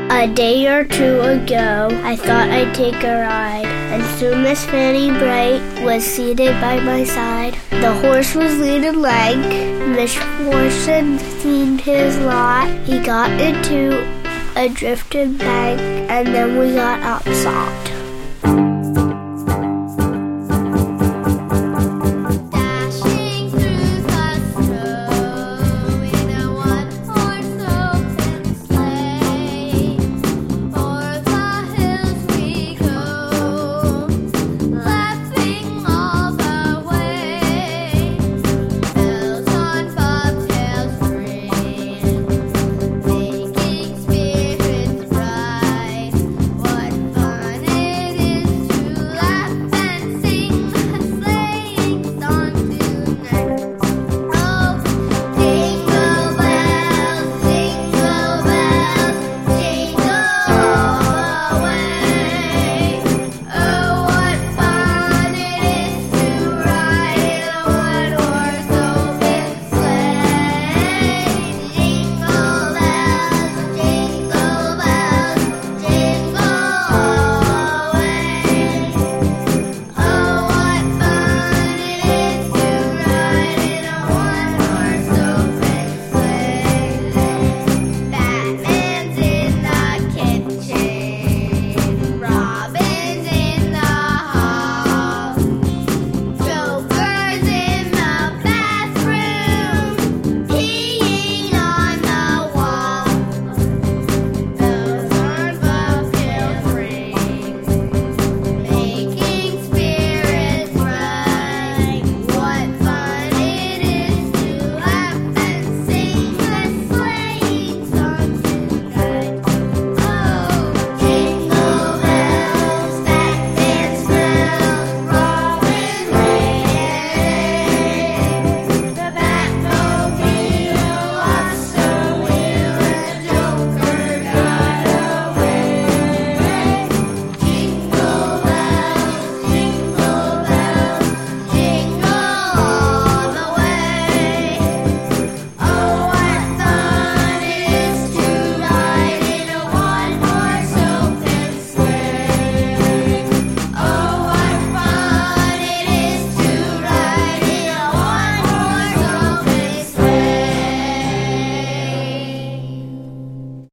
A day or two ago, I thought I'd take a ride, and soon Miss Fanny Bright was seated by my side. The horse was lean and lank, misfortune seemed his lot. He got into a drifted bank, and then we got upset.